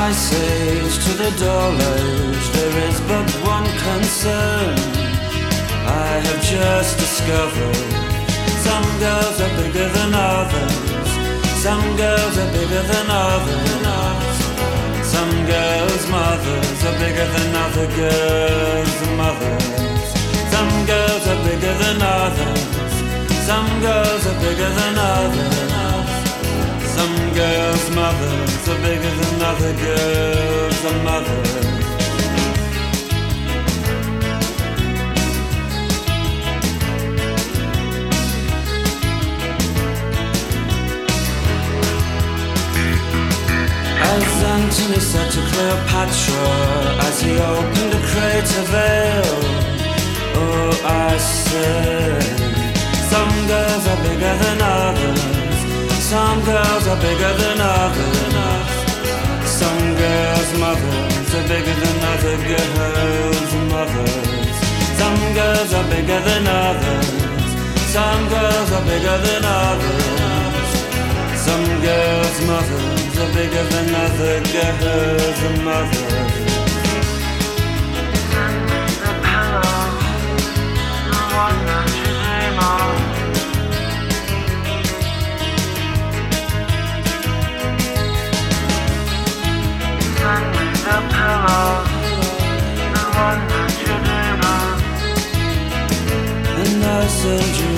Ice Age to the Dull Age, there is but one concern I have just discovered. Some girls are bigger than others. Some girls are bigger than others. Some girls' mothers are bigger than other girls' mothers. Some girls are bigger than others. Some girls are bigger than others. Some girls' mothers are bigger than other girls' mothers. As Antony said to Cleopatra as he opened a crater veil, oh, I said, some girls are bigger than others. Some girls are bigger than others. Some girls' mothers are bigger than other girls' mothers. Some girls are bigger than others. Some girls are bigger than others. Some girls' mothers are bigger than other girls' mothers. Send me the pillow, the one that you dream of. Send me the pillow, the one that you dream of. And I send you